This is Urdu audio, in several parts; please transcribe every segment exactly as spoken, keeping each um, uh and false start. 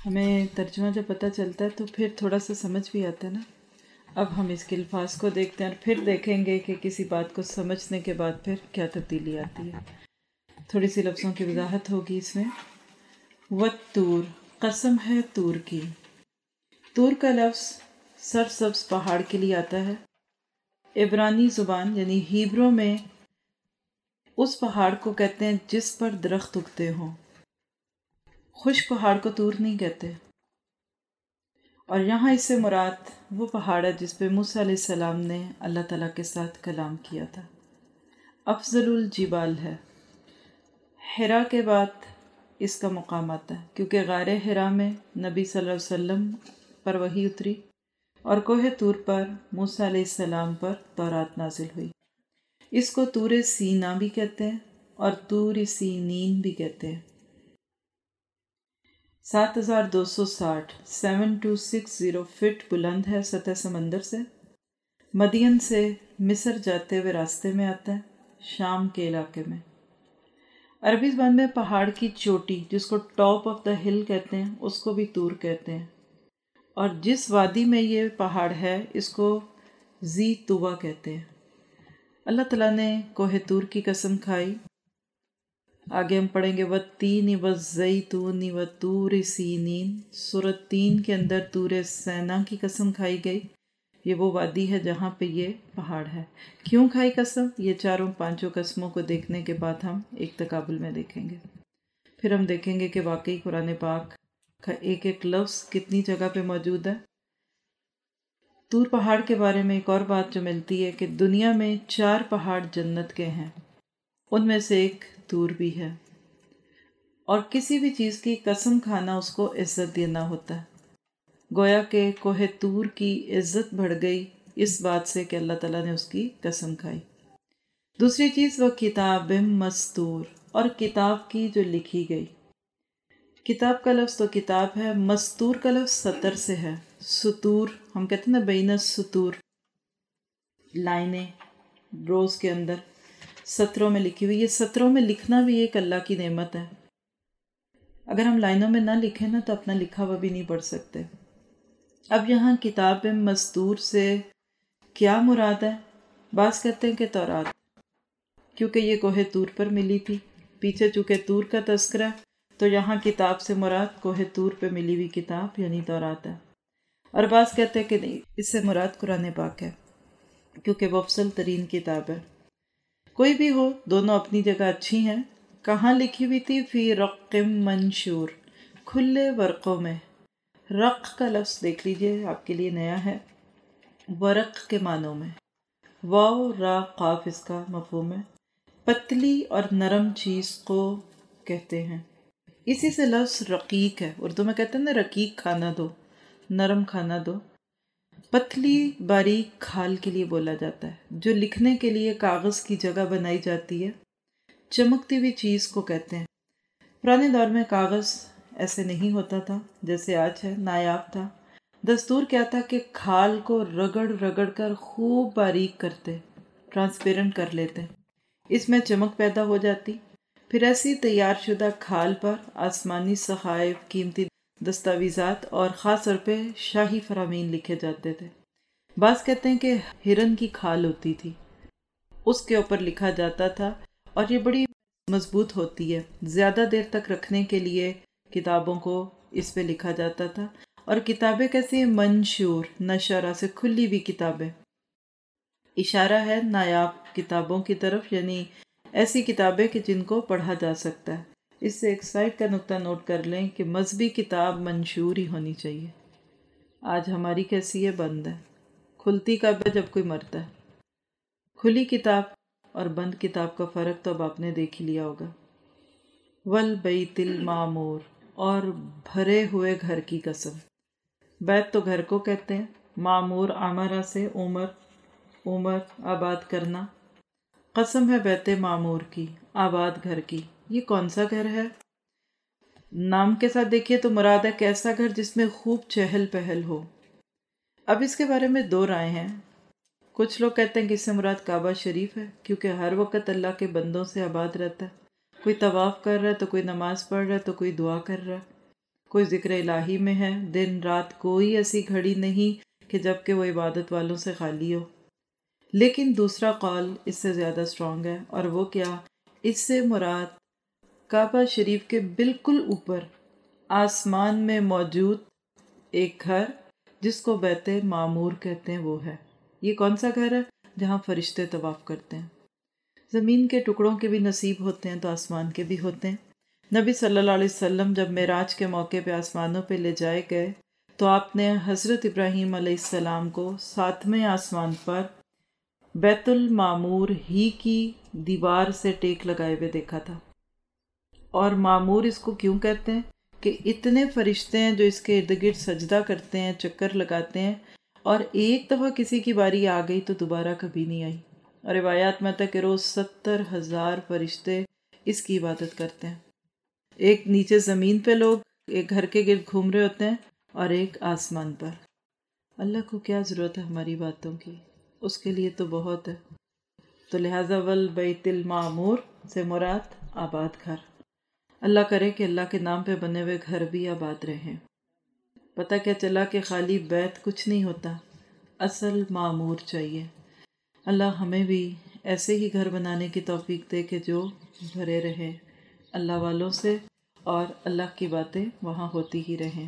ہمیں ترجمہ جب پتہ چلتا ہے تو پھر تھوڑا سا سمجھ بھی آتا ہے نا. اب ہم اس کے الفاظ کو دیکھتے ہیں اور پھر دیکھیں گے کہ کسی بات کو سمجھنے کے بعد پھر کیا تبدیلی آتی ہے. تھوڑی سی لفظوں کی وضاحت ہوگی اس میں. والطور، قسم ہے طور کی. طور کا لفظ سرسبز پہاڑ کے لیے آتا ہے. عبرانی زبان یعنی ہیبرو میں اس پہاڑ کو کہتے ہیں جس پر درخت اگتے ہوں. خشک پہاڑ کو طور نہیں کہتے. اور یہاں اس سے مراد وہ پہاڑ ہے جس پہ موسیٰ علیہ السلام نے اللہ تعالیٰ کے ساتھ کلام کیا تھا. افضل الجبال ہے. حرا کے بعد اس کا مقام آتا ہے کیونکہ غار حرا میں نبی صلی اللہ علیہ وسلم پر وحی اتری اور کوہ طور پر موسیٰ علیہ السلام پر تورات نازل ہوئی. اس کو طور سینا بھی کہتے ہیں اور طور سینین بھی کہتے ہیں. سات ہزار دو سو ساٹھ seven two six zero feet بلند ہے سطح سمندر سے. مدین سے مصر جاتے ہوئے راستے میں آتا ہے، شام کے علاقے میں. عربی زبان میں پہاڑ کی چوٹی جس کو ٹاپ آف دا ہل کہتے ہیں اس کو بھی طور کہتے ہیں. اور جس وادی میں یہ پہاڑ ہے اس کو زی طوا کہتے ہیں. اللہ تعالیٰ نے کوہ طور کی قسم کھائی. آگے ہم پڑھیں گے والتین والزیتون وطور سینین. سورۃ تین کے اندر طور سینا کی قسم کھائی گئی. یہ وہ وادی ہے جہاں پہ یہ پہاڑ ہے. کیوں کھائی قسم؟ یہ چاروں پانچوں قسموں کو دیکھنے کے بعد ہم ایک تقابل میں دیکھیں گے. پھر ہم دیکھیں گے کہ واقعی قرآن پاک کا ایک ایک لفظ کتنی جگہ پہ موجود ہے. طور پہاڑ کے بارے میں ایک اور بات جو ملتی ہے کہ دنیا میں چار پہاڑ جنت کے ہیں، ان میں سے ایک طور بھی ہے. اور کسی بھی چیز کی قسم کھانا اس کو عزت دینا ہوتا ہے. گویا کہ کوہ طور کی عزت بڑھ گئی اس بات سے کہ اللہ تعالیٰ نے اس کی قسم کھائی. دوسری چیز وہ کتاب مستور، اور کتاب کی جو لکھی گئی. کتاب کا لفظ تو کتاب ہے، مستور کا لفظ سطر سے ہے. سطور ہم کہتے ہیں نا بین السطور، لائنیں روز کے اندر سطروں میں لکھی ہوئی. یہ سطروں میں لکھنا بھی ایک اللہ کی نعمت ہے. اگر ہم لائنوں میں نہ لکھیں نا تو اپنا لکھا ہوا بھی نہیں پڑھ سکتے. اب یہاں کتاب مستور سے کیا مراد ہے؟ بعض کہتے ہیں کہ تورات، کیونکہ یہ کوہ طور پر ملی تھی. پیچھے چونکہ طور کا تذکرہ تو یہاں کتاب سے مراد کوہ طور پہ ملی ہوئی کتاب یعنی تورات ہے. اور بعض کہتے ہیں کہ نہیں، اس سے مراد قرآن پاک ہے کیونکہ وہ افضل ترین کتاب ہے. کوئی بھی ہو، دونوں اپنی جگہ اچھی ہیں. کہاں لکھی ہوئی تھی؟ فی رق منشور، کھلے ورقوں میں. رق کا لفظ دیکھ لیجئے، آپ کے لیے نیا ہے. ورق کے معنوں میں واو را قاف اس کا مفہوم ہے. پتلی اور نرم چیز کو کہتے ہیں. اسی سے لفظ رقیق ہے. اردو میں کہتے ہیں نا رقیق کھانا دو، نرم کھانا دو. پتلی باریک کھال کے لیے بولا جاتا ہے جو لکھنے کے لیے کاغذ کی جگہ بنائی جاتی ہے. چمکتی ہوئی چیز کو کہتے ہیں. پرانے دور میں کاغذ ایسے نہیں ہوتا تھا جیسے آج ہے، نایاب تھا. دستور کیا تھا کہ کھال کو رگڑ رگڑ کر خوب باریک کرتے، ٹرانسپیرنٹ کر لیتے. اس میں چمک پیدا ہو جاتی. پھر ایسی تیار شدہ کھال پر آسمانی صحائف، قیمتی دستاویزات اور خاص طور پہ شاہی فرامین لکھے جاتے تھے. بعض کہتے ہیں کہ ہرن کی کھال ہوتی تھی، اس کے اوپر لکھا جاتا تھا اور یہ بڑی مضبوط ہوتی ہے. زیادہ دیر تک رکھنے کے لیے کتابوں کو اس پہ لکھا جاتا تھا. اور کتابیں کیسی ہیں؟ منشور، نشرہ سے کھلی ہوئی کتابیں. اشارہ ہے نایاب کتابوں کی طرف، یعنی ایسی کتابیں کہ جن کو پڑھا جا سکتا ہے. اس سے ایک سائٹ کا نقطہ نوٹ کر لیں کہ مذہبی کتاب منشور ہی ہونی چاہیے. آج ہماری کیسی ہے؟ بند ہے. کھلتی کب ہے؟ جب کوئی مرتا ہے. کھلی کتاب اور بند کتاب کا فرق تو اب آپ نے دیکھ ہی لیا ہوگا. والبیت المعمور، اور بھرے ہوئے گھر کی قسم. بیت تو گھر کو کہتے ہیں. معمور عمرہ سے عمر، عمر آباد کرنا. قسم ہے بیت معمور کی، آباد گھر کی. یہ کون سا گھر ہے؟ نام کے ساتھ دیکھیے تو مراد ہے کہ ایسا گھر جس میں خوب چہل پہل ہو. اب اس کے بارے میں دو رائے ہیں. کچھ لوگ کہتے ہیں کہ اس سے مراد کعبہ شریف ہے کیونکہ ہر وقت اللہ کے بندوں سے آباد رہتا ہے. کوئی طواف کر رہا ہے تو کوئی نماز پڑھ رہا ہے تو کوئی دعا کر رہا ہے. کوئی ذکر الہی میں ہے، دن رات کوئی ایسی گھڑی نہیں کہ جب کہ وہ عبادت والوں سے خالی ہو۔ لیکن دوسرا قول اس سے زیادہ اسٹرانگ ہے، اور وہ کیا؟ اس سے مراد کعبہ شریف کے بالکل اوپر آسمان میں موجود ایک گھر جس کو بیت معمور کہتے ہیں وہ ہے۔ یہ کون سا گھر ہے؟ جہاں فرشتے طواف کرتے ہیں۔ زمین کے ٹکڑوں کے بھی نصیب ہوتے ہیں تو آسمان کے بھی ہوتے ہیں۔ نبی صلی اللہ علیہ وسلم جب معراج کے موقع پہ آسمانوں پہ لے جائے گئے تو آپ نے حضرت ابراہیم علیہ السلام کو ساتویں آسمان پر بیت المعمور ہی کی دیوار سے ٹیک لگائے ہوئے دیکھا تھا۔ اور معمور اس کو کیوں کہتے ہیں؟ کہ اتنے فرشتے ہیں جو اس کے ارد گرد سجدہ کرتے ہیں، چکر لگاتے ہیں، اور ایک دفعہ کسی کی باری آ گئی تو دوبارہ کبھی نہیں آئی۔ اور روایات میں آتا ہے کہ روز ستر ہزار فرشتے اس کی عبادت کرتے ہیں۔ ایک نیچے زمین پہ لوگ ایک گھر کے گرد گھوم رہے ہوتے ہیں اور ایک آسمان پر۔ اللہ کو کیا ضرورت ہے ہماری باتوں کی، اس کے لیے تو بہت ہے۔ تو لہٰذا والبیت المعمور سے مراد آباد گھر۔ اللہ کرے کہ اللہ کے نام پہ بنے ہوئے گھر بھی آباد رہیں۔ پتہ کیا چلا کہ خالی بیت کچھ نہیں ہوتا، اصل معمور چاہیے۔ اللہ ہمیں بھی ایسے ہی گھر بنانے کی توفیق دے کہ جو بھرے رہے اللہ والوں سے، اور اللہ کی باتیں وہاں ہوتی ہی رہیں۔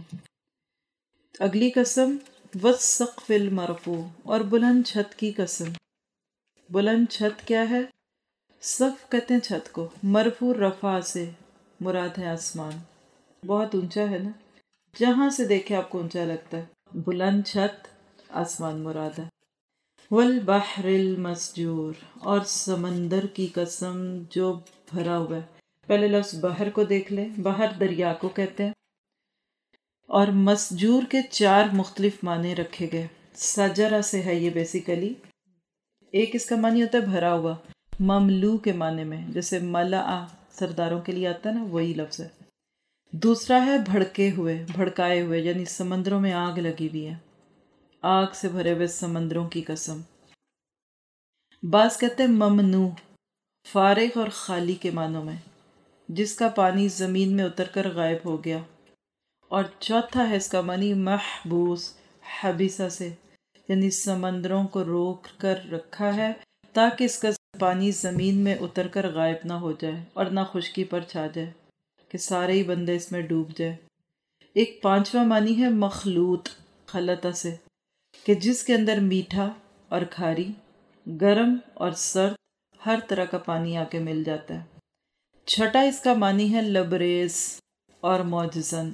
اگلی قسم والسقف المرفوع، اور بلند چھت کی قسم۔ بلند چھت کیا ہے؟ سقف کہتے ہیں چھت کو، مرفوع رفع سے مراد ہے آسمان۔ بہت اونچا ہے نا، جہاں سے دیکھے آپ کو اونچا لگتا ہے، بلند چھت آسمان مراد ہے۔ والبحر المسجور، اور سمندر کی قسم جو بھرا ہوا ہے۔ پہلے لفظ بحر کو دیکھ لیں، بحر دریا کو کہتے ہیں، اور مسجور کے چار مختلف معنی رکھے گئے۔ سجرہ سے ہے یہ بیسیکلی، ایک اس کا معنی ہوتا ہے بھرا ہوا، مملو کے معنی میں، جیسے ملأ سرداروں کے لیے آتا ہے نا، وہی لفظ ہے۔ دوسرا ہے بھڑکے ہوئے، بھڑکائے ہوئے، یعنی سمندروں میں آگ لگی ہوئی ہے، آگ سے بھرے ہوئے سمندروں کی قسم۔ بعض کہتے ہیں ممنوع، فارغ اور خالی کے معنوں میں، جس کا پانی زمین میں اتر کر غائب ہو گیا۔ اور چوتھا ہے اس کا معنی محبوس، حبیسہ سے، یعنی سمندروں کو روک کر رکھا ہے تاکہ اس کا پانی زمین میں اتر کر غائب نہ ہو جائے اور نہ خشکی پر چھا جائے کہ سارے ہی بندے اس میں ڈوب جائے۔ ایک پانچواں معنی ہے مخلوط، خلطہ سے، کہ جس کے اندر میٹھا اور کھاری، گرم اور سرد ہر طرح کا پانی آ کے مل جاتا ہے۔ چھٹا اس کا معنی ہے لبریز اور معجزن۔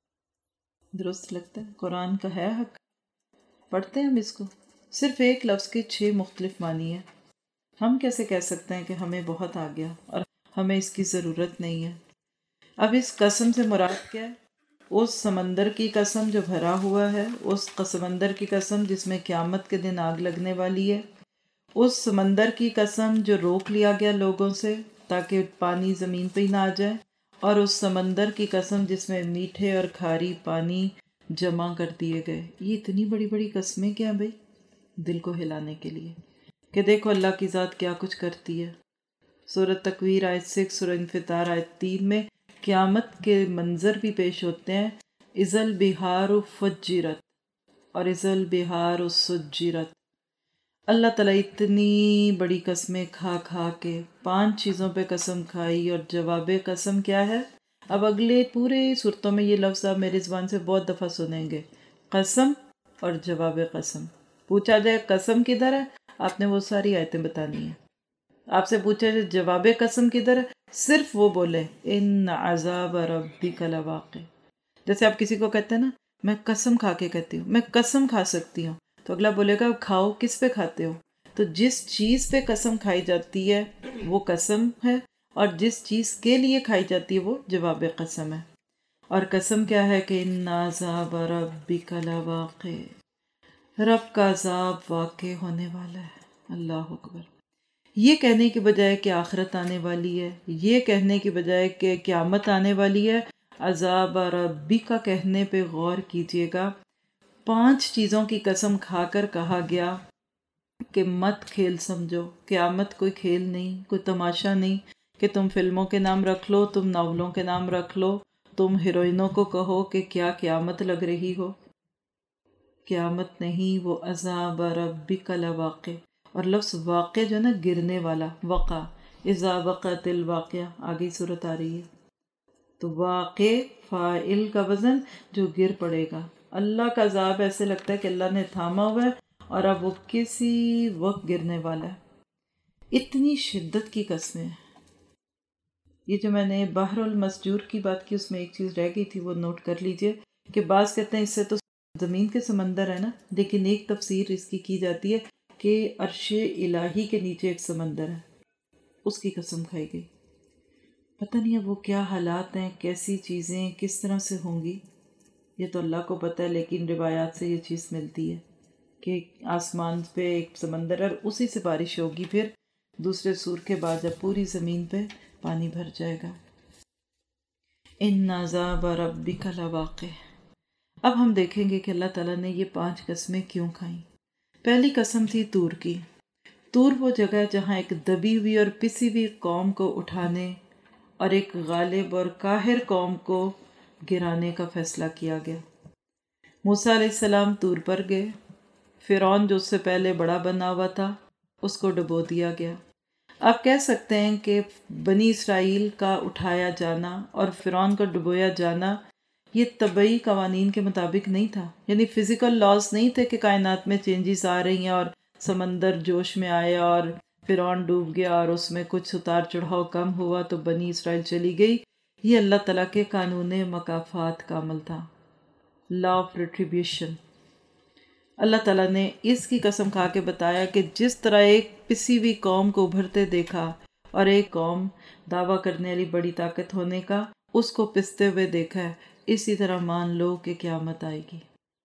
درست لگتا ہے؟ قرآن کا ہے حق، پڑھتے ہیں ہم اس کو، صرف ایک لفظ کے چھ مختلف معنی ہیں۔ ہم کیسے کہہ سکتے ہیں کہ ہمیں بہت آ گیا اور ہمیں اس کی ضرورت نہیں ہے؟ اب اس قسم سے مراد کیا ہے؟ اس سمندر کی قسم جو بھرا ہوا ہے، اس سمندر کی قسم جس میں قیامت کے دن آگ لگنے والی ہے، اس سمندر کی قسم جو روک لیا گیا لوگوں سے تاکہ پانی زمین پہ ہی نہ آ جائے، اور اس سمندر کی قسم جس میں میٹھے اور کھاری پانی جمع کر دیے گئے۔ یہ اتنی بڑی بڑی قسمیں کیا بھائی؟ دل کو ہلانے کے لیے کہ دیکھو اللہ کی ذات کیا کچھ کرتی ہے۔ سورۃ تکویر آیت سکس، سورۃ انفطار آیت تین میں قیامت کے منظر بھی پیش ہوتے ہیں، اذا البحار فجرت اور اذا البحار سجرت۔ اللہ تعالیٰ اتنی بڑی قسمیں کھا کھا کے پانچ چیزوں پہ قسم کھائی، اور جواب قسم کیا ہے؟ اب اگلے پورے صورتوں میں یہ لفظ آپ میری زبان سے بہت دفعہ سنیں گے، قسم اور جواب قسم۔ پوچھا جائے قسم کدھر ہے، آپ نے وہ ساری آیتیں بتانی ہیں۔ آپ سے پوچھا جائے جواب قسم کدھر ہے، صرف وہ بولے ان عذاب ربک لواقع۔ جیسے آپ کسی کو کہتے ہیں نا، میں قسم کھا کے کہتی ہوں، میں قسم کھا سکتی ہوں، تو اگلا بولے گا کھاؤ، کس پہ کھاتے ہو؟ تو جس چیز پہ قسم کھائی جاتی ہے وہ قسم ہے، اور جس چیز کے لیے کھائی جاتی ہے وہ جواب قسم ہے۔ اور قسم کیا ہے کہ ان عذاب ربک لواقع، رب کا عذاب واقع ہونے والا ہے۔ اللہ اکبر۔ یہ کہنے کی بجائے کہ آخرت آنے والی ہے، یہ کہنے کی بجائے کہ قیامت آنے والی ہے، عذاب ربی کا کہنے پہ غور کیجئے گا۔ پانچ چیزوں کی قسم کھا کر کہا گیا کہ مت کھیل سمجھو، قیامت کوئی کھیل نہیں، کوئی تماشا نہیں کہ تم فلموں کے نام رکھ لو، تم ناولوں کے نام رکھ لو، تم ہیروئنوں کو کہو کہ کیا قیامت لگ رہی ہو، قیامت نہیں، وہ عذاب ربک لواقع. اور لفظ واقع جو نا گرنے والا، وقع، اذا وقعت الواقعہ، آگے صورت آ رہی ہے. تو واقع فاعل کا وزن جو گر پڑے گا. اللہ کا عذاب ایسے لگتا ہے کہ اللہ نے تھاما ہوا ہے اور اب وہ کسی وقت گرنے والا ہے. اتنی شدت کی قسمیں. یہ جو میں نے بحر المسجور کی بات کی اس میں ایک چیز رہ گئی تھی، وہ نوٹ کر لیجئے کہ بعض کہتے ہیں اس سے تو زمین کے سمندر ہے نا، لیکن ایک تفسیر اس کی کی جاتی ہے کہ عرش الہی کے نیچے ایک سمندر ہے، اس کی قسم کھائی گئی. پتہ نہیں اب وہ کیا حالات ہیں، کیسی چیزیں کس طرح سے ہوں گی، یہ تو اللہ کو پتہ ہے، لیکن روایات سے یہ چیز ملتی ہے کہ آسمان پہ ایک سمندر ہے اور اسی سے بارش ہوگی، پھر دوسرے سور کے بعد جب پوری زمین پہ پانی بھر جائے گا. ان عذاب ربک لواقع. اب ہم دیکھیں گے کہ اللہ تعالیٰ نے یہ پانچ قسمیں کیوں کھائیں. پہلی قسم تھی طور کی. طور وہ جگہ ہے جہاں ایک دبی ہوئی اور پسی ہوئی قوم کو اٹھانے اور ایک غالب اور قاہر قوم کو گرانے کا فیصلہ کیا گیا. موسیٰ علیہ السلام طور پر گئے. فرعون جو اس سے پہلے بڑا بنا ہوا تھا اس کو ڈبو دیا گیا. آپ کہہ سکتے ہیں کہ بنی اسرائیل کا اٹھایا جانا اور فرعون کا ڈبویا جانا یہ طبعی قوانین کے مطابق نہیں تھا، یعنی فزیکل لاز نہیں تھے کہ کائنات میں چینجز آ رہی ہیں اور سمندر جوش میں آیا اور فرعون ڈوب گیا اور اس میں کچھ اتار چڑھاؤ کم ہوا تو بنی اسرائیل چلی گئی. یہ اللہ تعالیٰ کے قانون مکافات کا عمل تھا، لا آف ریٹریبیوشن. اللہ تعالیٰ نے اس کی قسم کھا کے بتایا کہ جس طرح ایک پسی ہوئی قوم کو ابھرتے دیکھا اور ایک قوم دعویٰ کرنے والی بڑی طاقت ہونے کا اس کو پستے ہوئے دیکھا ہے، اسی طرح مان لو کہ قیامت آئے گی.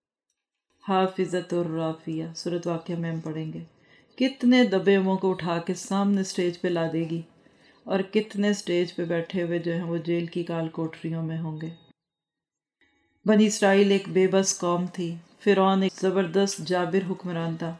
حافظۃ الرافیہ سورۃ واقعہ میں ہم پڑھیں گے کتنے دبے ہوئوں کو اٹھا کے سامنے سٹیج پہ لا دے گی اور کتنے سٹیج پہ بیٹھے ہوئے جو ہیں وہ جیل کی کال کوٹریوں میں ہوں گے. بنی اسرائیل ایک بے بس قوم تھی. فرعون ایک زبردست جابر حکمران تھا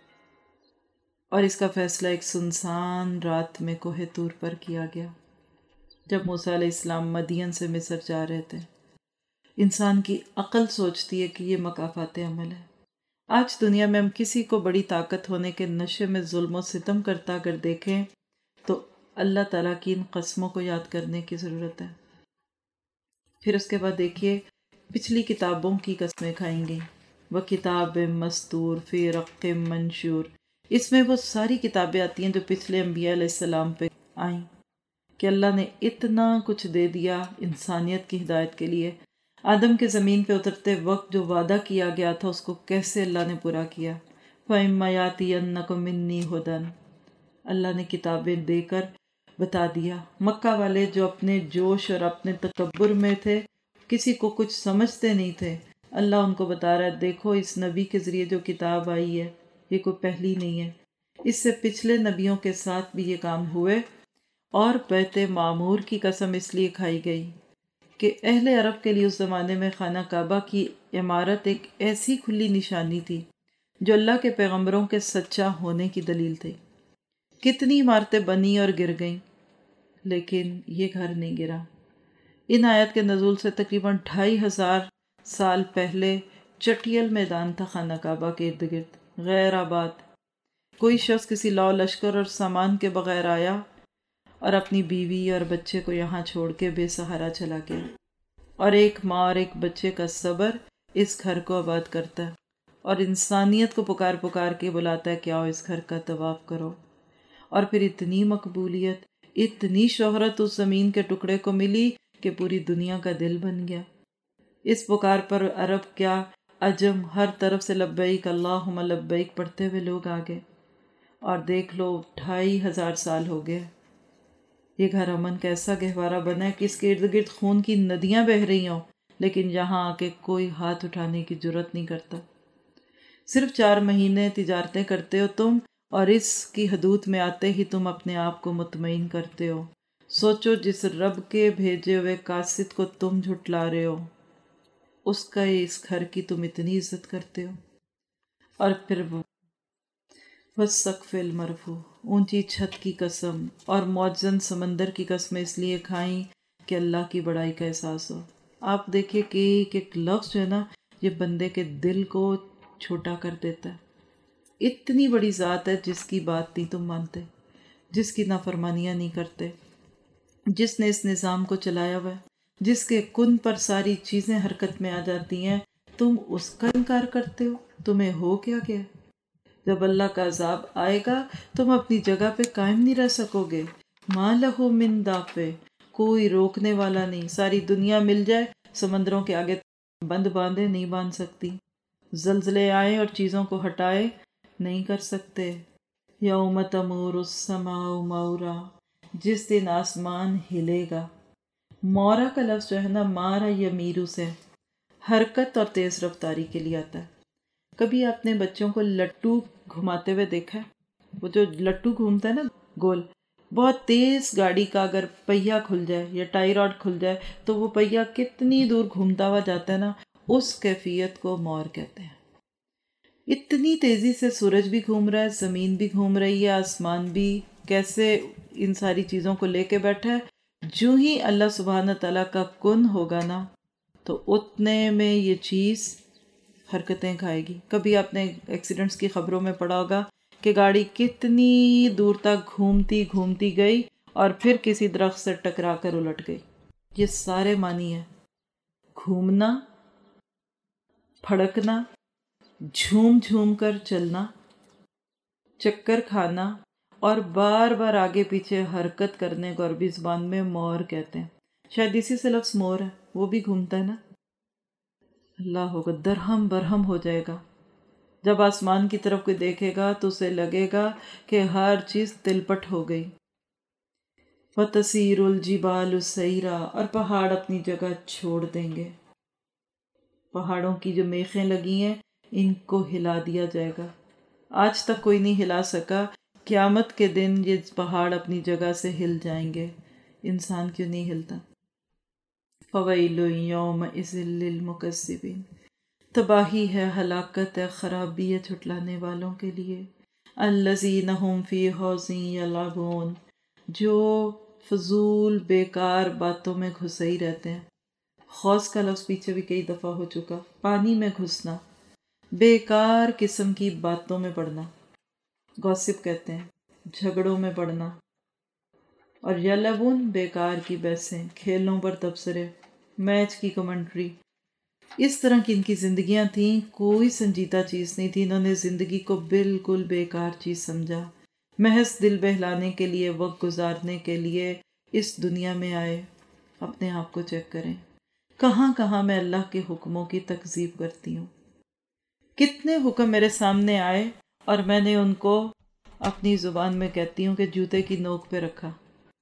اور اس کا فیصلہ ایک سنسان رات میں کوہ طور پر کیا گیا جب موسیٰ علیہ السلام مدین سے مصر جا رہے تھے. انسان کی عقل سوچتی ہے کہ یہ مکافات عمل ہے. آج دنیا میں ہم کسی کو بڑی طاقت ہونے کے نشے میں ظلم و ستم کرتا اگر دیکھیں تو اللہ تعالیٰ کی ان قسموں کو یاد کرنے کی ضرورت ہے. پھر اس کے بعد دیکھیے پچھلی کتابوں کی قسمیں کھائیں گی. وہ کتاب مستور فی رق منشور. اس میں وہ ساری کتابیں آتی ہیں جو پچھلے انبیاء علیہ السلام پہ آئیں کہ اللہ نے اتنا کچھ دے دیا انسانیت کی ہدایت کے لیے. آدم کے زمین پہ اترتے وقت جو وعدہ کیا گیا تھا اس کو کیسے اللہ نے پورا کیا. فَإِمَّا يَأْتِيَنَّكُم مِّنِّي هُدًى. اللہ نے کتابیں دے کر بتا دیا. مکہ والے جو اپنے جوش اور اپنے تکبر میں تھے، کسی کو کچھ سمجھتے نہیں تھے، اللہ ان کو بتا رہا ہے دیکھو اس نبی کے ذریعے جو کتاب آئی ہے یہ کوئی پہلی نہیں ہے، اس سے پچھلے نبیوں کے ساتھ بھی یہ کام ہوئے. اور بیت معمور کی قسم اس لیے کھائی گئی کہ اہل عرب کے لیے اس زمانے میں خانہ کعبہ کی عمارت ایک ایسی کھلی نشانی تھی جو اللہ کے پیغمبروں کے سچا ہونے کی دلیل تھی. کتنی عمارتیں بنی اور گر گئیں لیکن یہ گھر نہیں گرا. ان آیت کے نزول سے تقریباً ڈھائی ہزار سال پہلے چٹیل میدان تھا خانہ کعبہ کے ارد گرد، غیر آباد. کوئی شخص کسی لاؤ لشکر اور سامان کے بغیر آیا اور اپنی بیوی اور بچے کو یہاں چھوڑ کے بے سہارا چلا گیا. اور ایک ماں اور ایک بچے کا صبر اس گھر کو آباد کرتا ہے اور انسانیت کو پکار پکار کے بلاتا ہے کہ آؤ اس گھر کا طواف کرو. اور پھر اتنی مقبولیت، اتنی شہرت اس زمین کے ٹکڑے کو ملی کہ پوری دنیا کا دل بن گیا. اس پکار پر عرب کیا عجم ہر طرف سے لبیک اللہم لبیک پڑھتے ہوئے لوگ آگے. اور دیکھ لو ڈھائی ہزار سال ہو گئے یہ گھر امن کا ایسا گہوارہ بنا ہے کہ اس کے ارد گرد خون کی ندیاں بہہ رہی ہوں لیکن یہاں آ کے کوئی ہاتھ اٹھانے کی جرت نہیں کرتا. صرف چار مہینے تجارتیں کرتے ہو تم اور اس کی حدود میں آتے ہی تم اپنے آپ کو مطمئن کرتے ہو. سوچو جس رب کے بھیجے ہوئے قاصد کو تم جھٹلا رہے ہو اس کا اس گھر کی تم اتنی عزت کرتے ہو. اور پھر وہ وَالسَّقْفِ الْمَرْفُوعِ اونچی چھت کی قسم اور معجزن سمندر کی قسم اس لیے کھائیں کہ اللہ کی بڑائی کا احساس ہو. آپ دیکھیے کہ ایک ایک لفظ جو ہے نا یہ بندے کے دل کو چھوٹا کر دیتا ہے۔ اتنی بڑی ذات ہے جس کی بات نہیں تم مانتے، جس کی نافرمانیاں نہیں کرتے، جس نے اس نظام کو چلایا ہوا ہے، جس کے کن پر ساری چیزیں حرکت میں آ جاتی ہیں، تم اس کا انکار کرتے ہو۔ تمہیں ہو کیا گیا؟ جب اللہ کا عذاب آئے گا تم اپنی جگہ پہ قائم نہیں رہ سکو گے۔ ما لہ من دافع، کوئی روکنے والا نہیں۔ ساری دنیا مل جائے سمندروں کے آگے بند باندھے نہیں باندھ سکتی، زلزلے آئے اور چیزوں کو ہٹائے نہیں کر سکتے۔ یوم تمور السماء مورا، جس دن آسمان ہلے گا۔ مورا کا لفظ جو ہے نا مارا یمیرو سے حرکت اور تیز رفتاری کے لیے آتا ہے۔ کبھی آپ نے بچوں کو لٹو گھماتے ہوئے دیکھا ہے؟ وہ جو لٹو گھومتا ہے نا گول، بہت تیز گاڑی کا اگر پہیا کھل جائے یا ٹائی راڈ کھل جائے تو وہ پہیا کتنی دور گھومتا ہوا جاتا ہے نا، اس کیفیت کو مور کہتے ہیں۔ اتنی تیزی سے سورج بھی گھوم رہا ہے، زمین بھی گھوم رہی ہے، آسمان بھی کیسے ان ساری چیزوں کو لے کے بیٹھا ہے۔ جو ہی اللہ سبحانہ تعالیٰ کا کن ہوگا نا تو اتنے میں یہ چیز حرکتیں کھائے گی۔ کبھی آپ نے ایکسیڈنٹس کی خبروں میں پڑھا ہوگا کہ گاڑی کتنی دور تک گھومتی گھومتی گئی اور پھر کسی درخت سے ٹکرا کر الٹ گئی۔ یہ سارے معنی ہیں: گھومنا، پھڑکنا، جھوم جھوم کر چلنا، چکر کھانا، اور بار بار آگے پیچھے حرکت کرنے کو عربی زبان میں مور کہتے ہیں۔ شاید اسی سے لفظ مور ہے، وہ بھی گھومتا ہے نا۔ اللہ ہوگا درہم برہم ہو جائے گا جب آسمان کی طرف کوئی دیکھے گا تو اسے لگے گا کہ ہر چیز تلپٹ ہو گئی۔ وَتَسِيرُ الْجِبَالُ سَيْرًا، اور پہاڑ اپنی جگہ چھوڑ دیں گے۔ پہاڑوں کی جو میخیں لگی ہیں ان کو ہلا دیا جائے گا۔ آج تک کوئی نہیں ہلا سکا، قیامت کے دن یہ پہاڑ اپنی جگہ سے ہل جائیں گے۔ انسان کیوں نہیں ہلتا؟ فَوَيْلٌ يَوْمَئِذٍ لِّلْمُكَذِّبِينَ، تباہی ہے، ہلاکت ہے، خرابی ہے جھٹلانے والوں کے لیے۔ الَّذِينَ هُمْ فِي خَوْضٍ يَلْعَبُونَ، جو فضول بیکار باتوں میں گھسے ہی رہتے ہیں۔ خوض کا لفظ پیچھے بھی کئی دفعہ ہو چکا، پانی میں گھسنا، بیکار قسم کی باتوں میں پڑنا، گوسپ کہتے ہیں، جھگڑوں میں پڑنا، اور یلعبون بیکار کی بحثیں، کھیلوں پر تبصرے، میچ کی کمنٹری، اس طرح کی ان کی زندگیاں تھیں، کوئی سنجیدہ چیز نہیں تھی۔ انہوں نے زندگی کو بالکل بیکار چیز سمجھا، محض دل بہلانے کے لیے، وقت گزارنے کے لیے اس دنیا میں آئے۔ اپنے آپ کو چیک کریں، کہاں کہاں میں اللہ کے حکموں کی تکذیب کرتی ہوں۔ کتنے حکم میرے سامنے آئے اور میں نے ان کو اپنی زبان میں کہتی ہوں کہ جوتے کی نوک پہ رکھا۔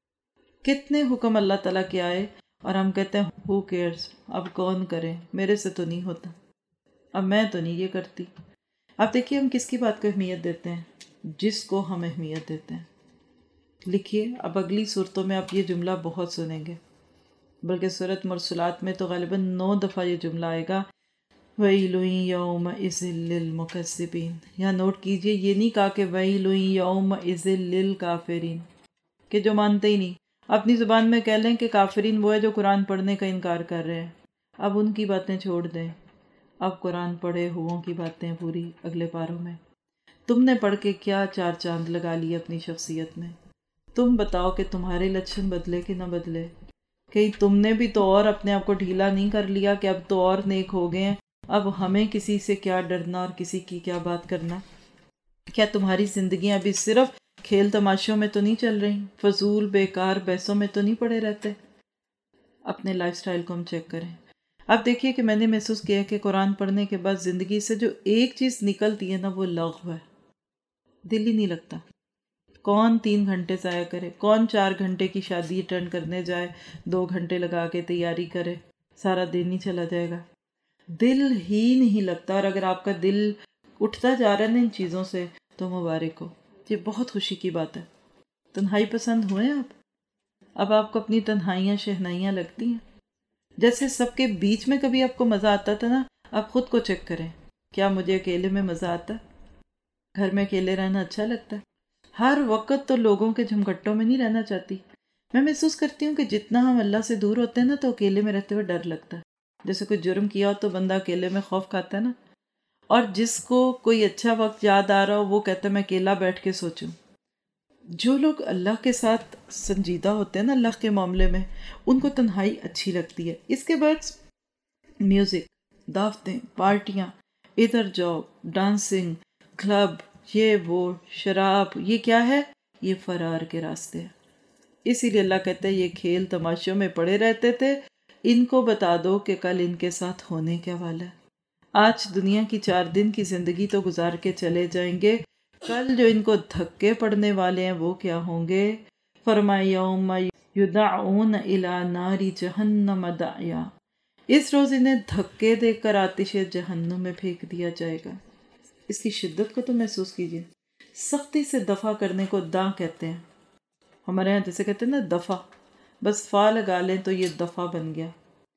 کتنے حکم اللہ تعالیٰ کے آئے اور ہم کہتے ہیں who cares، اب کون کرے، میرے سے تو نہیں ہوتا، اب میں تو نہیں یہ کرتی۔ اب دیکھیے ہم کس کی بات کو اہمیت دیتے ہیں؟ جس کو ہم اہمیت دیتے ہیں۔ لکھیے، اب اگلی صورتوں میں آپ یہ جملہ بہت سنیں گے، بلکہ سورۃ مرسلات میں تو غالباً نو دفعہ یہ جملہ آئے گا، وَيْلٌ يَوْمَئِذٍ لِّلْمُكَذِّبِينَ۔ یہاں نوٹ کیجئے، یہ نہیں کہا کہ وَيْلٌ يَوْمَئِذٍ لِّلْكَافِرِينَ، کہ جو مانتے ہی نہیں۔ اپنی زبان میں کہہ لیں کہ کافرین وہ ہے جو قرآن پڑھنے کا انکار کر رہے ہیں۔ اب ان کی باتیں چھوڑ دیں، اب قرآن پڑھے ہووں کی باتیں پوری اگلے پاروں میں۔ تم نے پڑھ کے کیا چار چاند لگا لیے اپنی شخصیت میں؟ تم بتاؤ کہ تمہارے لچھن بدلے کہ نہ بدلے؟ کہیں تم نے بھی تو اور اپنے آپ کو ڈھیلا نہیں کر لیا کہ اب تو اور نیک ہو گئے ہیں، اب ہمیں کسی سے کیا ڈرنا اور کسی کی کیا بات کرنا؟ کیا تمہاری زندگیاں ابھی صرف کھیل تماشوں میں تو نہیں چل رہی، فضول بیکار بحثوں میں تو نہیں پڑے رہتے؟ اپنے لائف سٹائل کو ہم چیک کریں۔ اب دیکھیے کہ میں نے محسوس کیا کہ قرآن پڑھنے کے بعد زندگی سے جو ایک چیز نکلتی ہے نا وہ لغو ہے، دل ہی نہیں لگتا۔ کون تین گھنٹے ضائع کرے؟ کون چار گھنٹے کی شادی اٹینڈ کرنے جائے، دو گھنٹے لگا کے تیاری کرے، سارا دن ہی چلا جائے گا، دل ہی نہیں لگتا۔ اور اگر آپ کا دل اٹھتا جا رہا ہے نا ان چیزوں سے تو مبارک ہو، یہ بہت خوشی کی بات ہے۔ تنہائی پسند ہوئے آپ؟ اب آپ کو اپنی تنہائیاں شہنائیاں لگتی ہیں؟ جیسے سب کے بیچ میں کبھی آپ کو مزہ آتا تھا نا، آپ خود کو چیک کریں، کیا مجھے اکیلے میں مزہ آتا ہے؟ گھر میں اکیلے رہنا اچھا لگتا ہے؟ ہر وقت تو لوگوں کے جھمگٹوں میں نہیں رہنا چاہتی۔ میں محسوس کرتی ہوں کہ جتنا ہم اللہ سے دور ہوتے ہیں نا تو اکیلے میں رہتے ہوئے ڈر لگتا ہے۔ جیسے کوئی جرم کیا ہو تو بندہ اکیلے میں خوف کھاتا ہے نا، اور جس کو کوئی اچھا وقت یاد آ رہا ہو وہ کہتا ہے میں اکیلا بیٹھ کے سوچوں۔ جو لوگ اللہ کے ساتھ سنجیدہ ہوتے ہیں نا اللہ کے معاملے میں، ان کو تنہائی اچھی لگتی ہے۔ اس کے بعد میوزک، دعوتیں، پارٹیاں، ادھر جاؤ، ڈانسنگ، کلب، یہ وہ، شراب، یہ کیا ہے؟ یہ فرار کے راستے ہیں۔ اسی لیے اللہ کہتے ہیں یہ کھیل تماشوں میں پڑے رہتے تھے، ان کو بتا دو کہ کل ان کے ساتھ ہونے کیا والا ہے۔ آج دنیا کی چار دن کی زندگی تو گزار کے چلے جائیں گے، کل جو ان کو دھکے پڑنے والے ہیں وہ کیا ہوں گے؟ فرمایا یوم یدعون الی نار جہنم دعیا، اس روز انہیں دھکے دے کر آتش جہنم میں پھینک دیا جائے گا۔ اس کی شدت کو تو محسوس کیجئے۔ سختی سے دفع کرنے کو داں کہتے ہیں، ہمارے یہاں جیسے کہتے ہیں نا دفع، بس فا لگا لیں تو یہ دفع بن گیا۔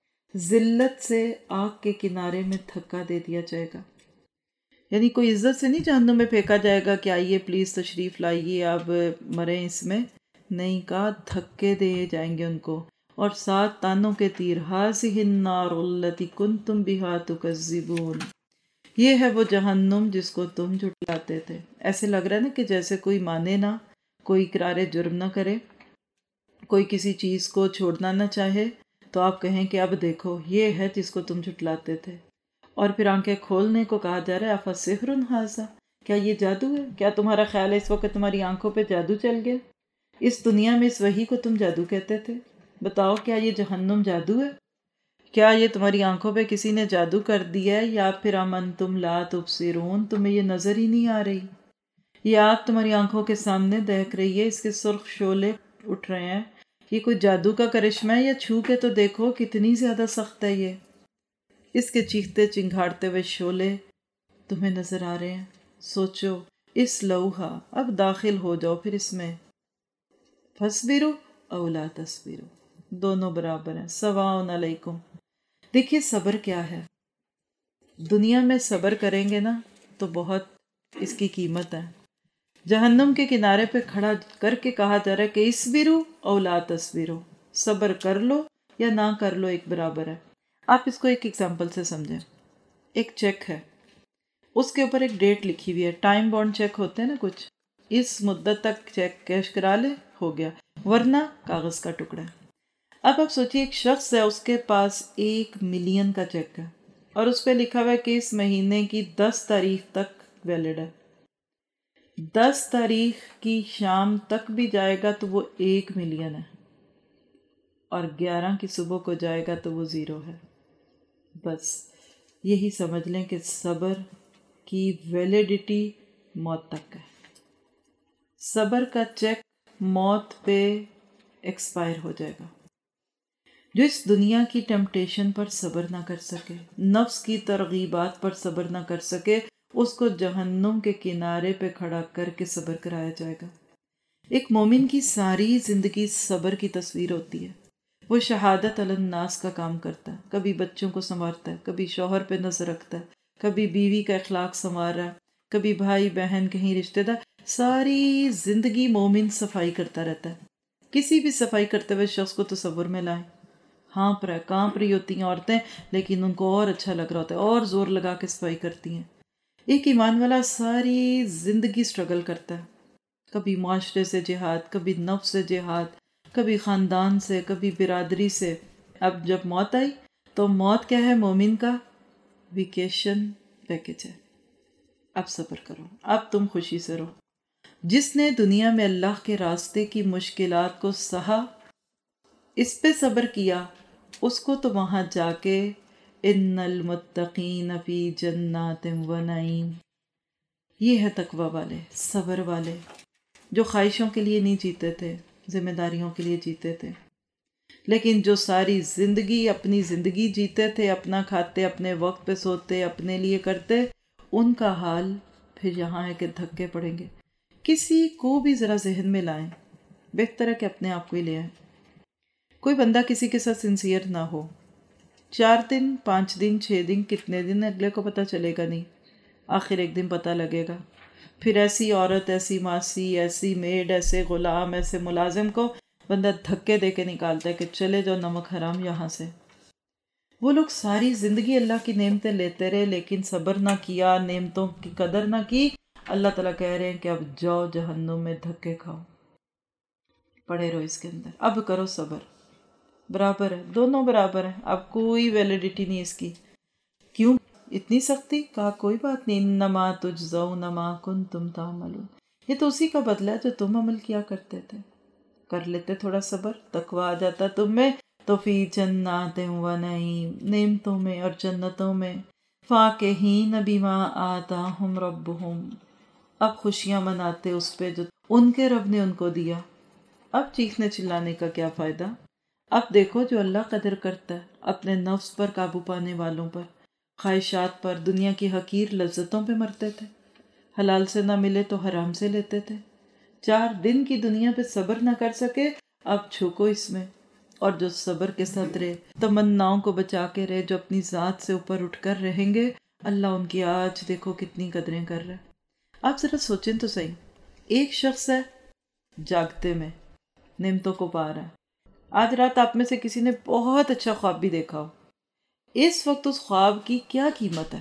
ذلت سے آگ کے کنارے میں دھکا دے دیا جائے گا، یعنی کوئی عزت سے نہیں جہنم میں پھینکا جائے گا کہ آئیے پلیز تشریف لائیے اب مریں اس میں، نہیں، کہا دھکے دیے جائیں گے ان کو، اور سات تانوں کے تیر، ہذہ النار التی کنتم بہا تکذبون، یہ ہے وہ جہنم جس کو تم جھٹلاتے تھے۔ ایسے لگ رہا ہے نا کہ جیسے کوئی مانے نہ، کوئی اقرار جرم نہ کرے، کوئی کسی چیز کو چھوڑنا نہ چاہے، تو آپ کہیں کہ اب دیکھو یہ ہے جس کو تم جھٹلاتے تھے، اور پھر آنکھیں کھولنے کو کہا جا رہا ہے افسحر ھذا، کیا یہ جادو ہے؟ کیا تمہارا خیال ہے اس وقت تمہاری آنکھوں پہ جادو چل گیا؟ اس دنیا میں اس وحی کو تم جادو کہتے تھے، بتاؤ کیا یہ جہنم جادو ہے؟ کیا یہ تمہاری آنکھوں پہ کسی نے جادو کر دیا ہے، یا پھر امن تم لا تبصرون، تمہیں یہ نظر ہی نہیں آ رہی؟ یہ آگ تمہاری آنکھوں کے سامنے دہک رہی ہے، اس کے سرخ شعلے اٹھ رہے ہیں، یہ کوئی جادو کا کرشمہ ہے؟ یا چھو کے تو دیکھو کتنی زیادہ سخت ہے یہ، اس کے چیختے چنگھاڑتے ہوئے شعلے تمہیں نظر آ رہے ہیں۔ سوچو اس لوحا، اب داخل ہو جاؤ پھر اس میں، فصبروا او لا تصبروا، دونوں برابر ہیں، سواء علیکم۔ دیکھیے صبر کیا ہے، دنیا میں صبر کریں گے نا تو بہت اس کی قیمت ہے۔ جہنم کے کنارے پہ کھڑا کر کے کہا جا رہا ہے کہ اصبروا او لا تصبروا، صبر کر لو یا نہ کر لو ایک برابر ہے۔ آپ اس کو ایک ایگزامپل سے سمجھیں، ایک چیک ہے، اس کے اوپر ایک ڈیٹ لکھی ہوئی ہے، ٹائم بانڈ چیک ہوتے ہیں نا کچھ، اس مدت تک چیک کیش کرا لے، ہو گیا، ورنہ کاغذ کا ٹکڑا ہے۔ اب آپ سوچیے ایک شخص ہے، اس کے پاس ایک ملین کا چیک ہے، اور اس پہ لکھا ہوا ہے کہ اس مہینے کی دس تاریخ تک ویلڈ ہے، دس تاریخ کی شام تک بھی جائے گا تو وہ ایک ملین ہے، اور گیارہ کی صبح کو جائے گا تو وہ زیرو ہے۔ بس یہی سمجھ لیں کہ صبر کی ویلیڈیٹی موت تک ہے، صبر کا چیک موت پہ ایکسپائر ہو جائے گا۔ جو اس دنیا کی ٹیمپٹیشن پر صبر نہ کر سکے، نفس کی ترغیبات پر صبر نہ کر سکے، اس کو جہنم کے کنارے پہ کھڑا کر کے صبر کرایا جائے گا۔ ایک مومن کی ساری زندگی صبر کی تصویر ہوتی ہے، وہ شہادت علی الناس کا کام کرتا ہے، کبھی بچوں کو سنوارتا ہے، کبھی شوہر پہ نظر رکھتا ہے، کبھی بیوی کا اخلاق سنوار رہا ہے، کبھی بھائی بہن کہیں رشتہ دار، ساری زندگی مومن صفائی کرتا رہتا ہے۔ کسی بھی صفائی کرتے ہوئے شخص کو تصور میں لائیں، ہانپ رہا ہے، کانپ رہی ہوتی ہیں عورتیں، لیکن ان کو اور اچھا لگ رہا ہوتا ہے، اور زور لگا کے صفائی کرتی ہیں۔ ایک ایمان والا ساری زندگی سٹرگل کرتا ہے، کبھی معاشرے سے جہاد، کبھی نفس سے جہاد، کبھی خاندان سے، کبھی برادری سے۔ اب جب موت آئی تو موت کیا ہے؟ مومن کا ویکیشن پیکج ہے۔ اب صبر کرو، اب تم خوشی سے رہو۔ جس نے دنیا میں اللہ کے راستے کی مشکلات کو سہا، اس پہ صبر کیا، اس کو تو وہاں جا کے ان المتقین فی جنات و نعیم، یہ ہے تقوی والے، صبر والے، جو خواہشوں کے لیے نہیں جیتے تھے، ذمہ داریوں کے لیے جیتے تھے، لیکن جو ساری زندگی اپنی زندگی جیتے تھے، اپنا کھاتے، اپنے وقت پہ سوتے، اپنے لیے کرتے، ان کا حال پھر یہاں ہے کہ دھکے پڑیں گے۔ کسی کو بھی ذرا ذہن میں لائیں، بہتر ہے کہ اپنے آپ کو ہی لے آئیں۔ کوئی بندہ کسی کے ساتھ سنسیئر نہ ہو، چار دن، پانچ دن، چھ دن، کتنے دن اگلے کو پتہ چلے گا نہیں، آخر ایک دن پتہ لگے گا۔ پھر ایسی عورت، ایسی ماسی، ایسی میڈ، ایسے غلام، ایسے ملازم کو بندہ دھکے دے کے نکالتا ہے کہ چلے جاؤ نمک حرام یہاں سے۔ وہ لوگ ساری زندگی اللہ کی نعمتیں لیتے رہے لیکن صبر نہ کیا، نعمتوں کی قدر نہ کی. اللہ تعالیٰ کہہ رہے ہیں کہ اب جاؤ جہنم میں دھکے کھاؤ، پڑے رہو اس کے اندر، اب کرو صبر. برابر ہے، دونوں برابر ہیں، اب کوئی ویلیڈیٹی نہیں اس کی. کیوں اتنی سختی؟ کہا کوئی بات نہیں، انما تجزون ما کنتم تعملون، یہ تو اسی کا بدلہ ہے جو تم عمل کیا کرتے تھے. کر لیتے تھوڑا صبر، تقویٰ آ جاتا تم میں تو فی جنات و نعیم، نعمتوں میں اور جنتوں میں. فاکہین بما آتاہم ربہم، اب خوشیاں مناتے اس پہ جو ان کے رب نے ان کو دیا. اب چیخنے چلانے کا کیا فائدہ؟ اب دیکھو جو اللہ قدر کرتا ہے اپنے نفس پر قابو پانے والوں پر، خواہشات پر، دنیا کی حقیر لذتوں پہ مرتے تھے، حلال سے نہ ملے تو حرام سے لیتے تھے. چار دن کی دنیا پہ صبر نہ کر سکے، اب چھوکو اس میں. اور جو صبر کے ساتھ رہے، تمناؤں کو بچا کے رہے، جو اپنی ذات سے اوپر اٹھ کر رہیں گے، اللہ ان کی آج دیکھو کتنی قدریں کر رہے. آپ ذرا سوچیں تو صحیح، ایک شخص ہے جاگتے میں نعمتوں کو پا رہا ہے. آج رات آپ میں سے کسی نے بہت اچھا خواب بھی دیکھا ہو، اس وقت اس خواب کی کیا قیمت ہے؟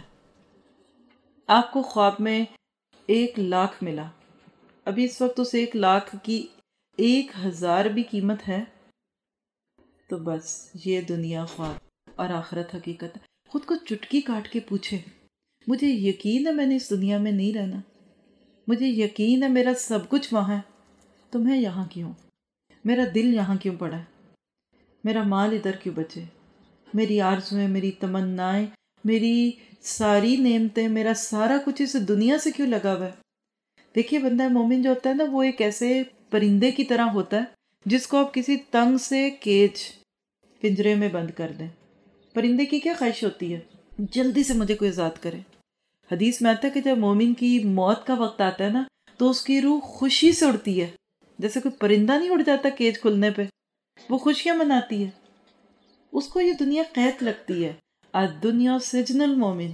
آپ کو خواب میں ایک لاکھ ملا، ابھی اس وقت اس ایک لاکھ کی ایک ہزار بھی قیمت ہے تو بس یہ دنیا خواب اور آخرت حقیقت ہے. خود کو چٹکی کاٹ کے پوچھے، مجھے یقین ہے میں نے اس دنیا میں نہیں رہنا، مجھے یقین ہے میرا سب کچھ وہاں ہے، تو میں یہاں کیوں؟ میرا دل یہاں کیوں پڑا ہے؟ میرا مال ادھر کیوں بچے؟ میری آرزویں، میری تمنائیں، میری ساری نعمتیں، میرا سارا کچھ اس دنیا سے کیوں لگا ہوا ہے؟ دیکھیے بندہ مومن جو ہوتا ہے نا، وہ ایک ایسے پرندے کی طرح ہوتا ہے جس کو آپ کسی تنگ سے کیج پنجرے میں بند کر دیں. پرندے کی کیا خواہش ہوتی ہے؟ جلدی سے مجھے کوئی آزاد کرے. حدیث میں آتا ہے کہ جب مومن کی موت کا وقت آتا ہے نا تو اس کی روح خوشی سے اڑتی ہے، جیسے کوئی پرندہ نہیں اڑ جاتا کیج کھلنے پہ، وہ خوشیاں مناتی ہے. اس کو یہ دنیا قید لگتی ہے. الدنیا سجن المومن.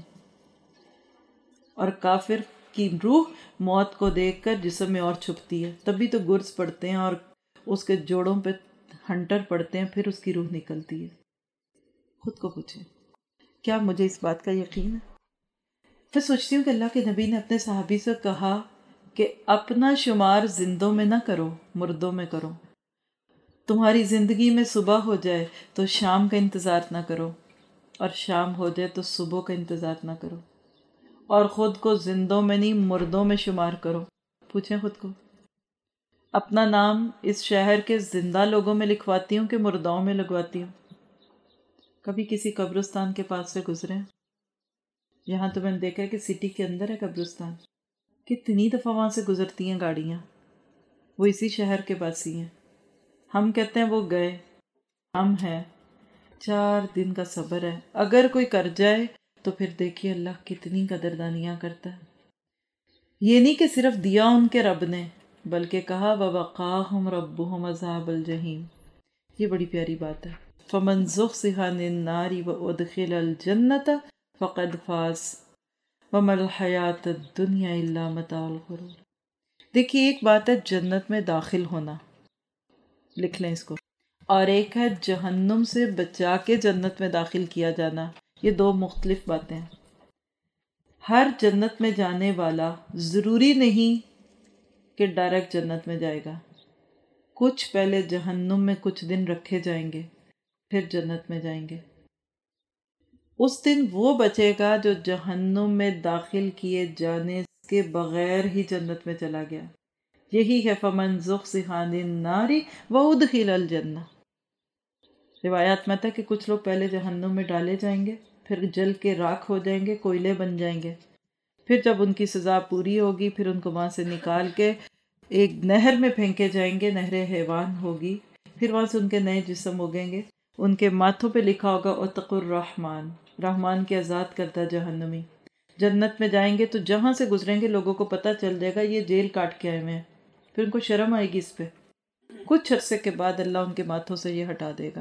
اور کافر کی روح موت کو دیکھ کر جسم میں اور چھپتی ہے، تبھی تو گرز پڑتے ہیں اور اس کے جوڑوں پہ ہنٹر پڑتے ہیں، پھر اس کی روح نکلتی ہے. خود کو پوچھیں، کیا مجھے اس بات کا یقین ہے؟ پھر سوچتی ہوں کہ اللہ کے نبی نے اپنے صحابی سے کہا کہ اپنا شمار زندوں میں نہ کرو، مردوں میں کرو. تمہاری زندگی میں صبح ہو جائے تو شام کا انتظار نہ کرو، اور شام ہو جائے تو صبح کا انتظار نہ کرو، اور خود کو زندوں میں نہیں مردوں میں شمار کرو. پوچھیں خود کو، اپنا نام اس شہر کے زندہ لوگوں میں لکھواتی ہوں کہ مردوں میں لگواتی ہوں؟ کبھی کسی قبرستان کے پاس سے گزرے؟ یہاں تو میں نے دیکھا ہے کہ سٹی کے اندر ہے قبرستان، کتنی دفعہ وہاں سے گزرتی ہیں گاڑیاں، وہ اسی شہر کے پاس ہی ہیں. ہم کہتے ہیں وہ گئے، ہم ہیں. چار دن کا صبر ہے، اگر کوئی کر جائے تو پھر دیکھیے اللہ کتنی قدردانیاں کرتا ہے. یہ نہیں کہ صرف دیا ان کے رب نے، بلکہ کہا وَوَقَاهُمْ رَبُّهُمْ عَذَابَ الْجَحِيمِ. یہ بڑی پیاری بات ہے. فَمَنْ زُحْزِحَ عَنِ النَّارِ وَأُدْخِلَ الْجَنَّةَ فَقَدْ فَازَ وَمَا الْحَيَاةُ الدُّنْيَا إِلَّا مَتَاعُ الْغُرُورِ. دیکھیے ایک بات ہے جنت میں داخل ہونا، لکھ لیں اس کو، اور ایک ہے جہنم سے بچا کے جنت میں داخل کیا جانا. یہ دو مختلف باتیں ہیں. ہر جنت میں جانے والا ضروری نہیں کہ ڈائریکٹ جنت میں جائے گا. کچھ پہلے جہنم میں کچھ دن رکھے جائیں گے، پھر جنت میں جائیں گے. اس دن وہ بچے گا جو جہنم میں داخل کیے جانے کے بغیر ہی جنت میں چلا گیا. یہی ہے فَمَنْ زُحْزِحَ عَنِ النَّارِ وَأُدْخِلَ الْجَنَّةَ. روایات میں تھا کہ کچھ لوگ پہلے جہنم میں ڈالے جائیں گے، پھر جل کے راکھ ہو جائیں گے، کوئلے بن جائیں گے. پھر جب ان کی سزا پوری ہوگی پھر ان کو وہاں سے نکال کے ایک نہر میں پھینکے جائیں گے، نہر حیوان ہوگی. پھر وہاں سے ان کے نئے جسم اگیں گے، ان کے ماتھوں پہ لکھا ہوگا اتقوا الرحمن، رحمان کے آزاد کرتا جہنمی. جنت میں جائیں گے تو جہاں سے گزریں گے لوگوں کو پتہ چل جائے گا یہ جیل کاٹ کے آئے ہوئے ہیں. پھر ان کو شرم آئے گی اس پہ. کچھ عرصے کے بعد اللہ ان کے ماتھوں سے یہ ہٹا دے گا.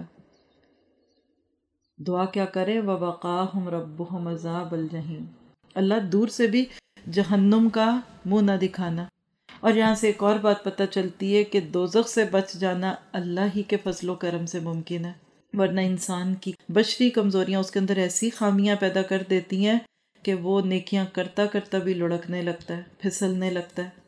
دعا کیا کرے وَوَقَاهُمْ رَبُّهُمْ عَذَابَ الْجَحِيمِ. اللہ دور سے بھی جہنم کا منہ نہ دکھانا. اور یہاں سے ایک اور بات پتہ چلتی ہے کہ دوزخ سے بچ جانا اللہ ہی کے فضل و کرم سے ممکن ہے. ورنہ انسان کی بشری کمزوریاں اس کے اندر ایسی خامیاں پیدا کر دیتی ہیں کہ وہ نیکیاں کرتا کرتا بھی لڑکنے لگتا ہے، پھسلنے لگتا ہے۔